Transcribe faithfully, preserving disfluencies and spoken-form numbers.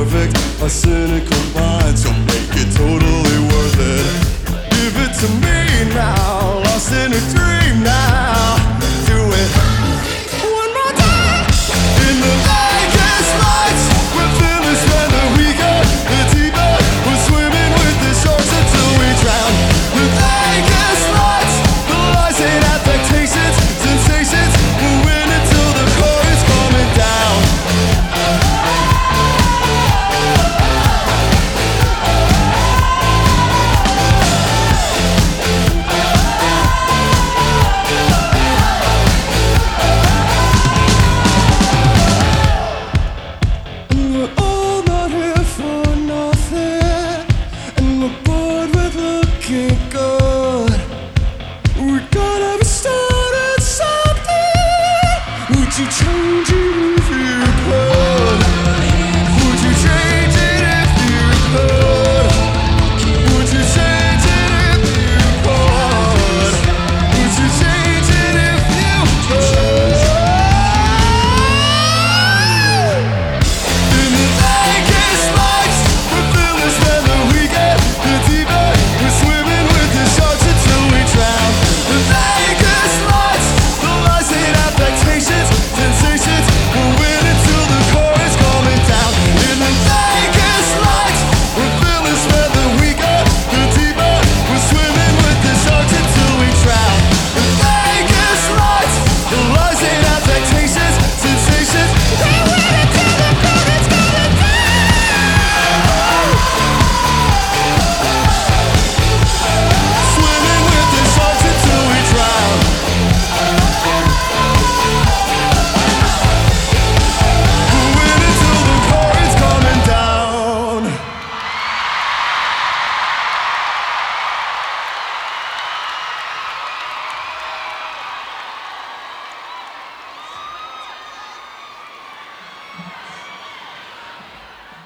perfect. My cynical mind, so make it totally worth it. Give it to me now, lost in a dream now. Do it one more time. In the Vegas lights, we're fearless when the weaker, the deeper. We're swimming with the sharks until we drown. The Vegas lights, the lies and affectations, sensations. We'll win until the core is coming down.